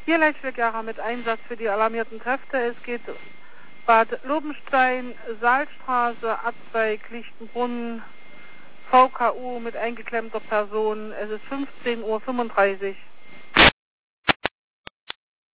Hier Leitschwegjacher mit Einsatz für die alarmierten Kräfte. Es geht Bad Lobenstein, Saalstraße, Abzweig, Lichtenbrunn, VKU mit eingeklemmter Person. Es ist 15:35 Uhr.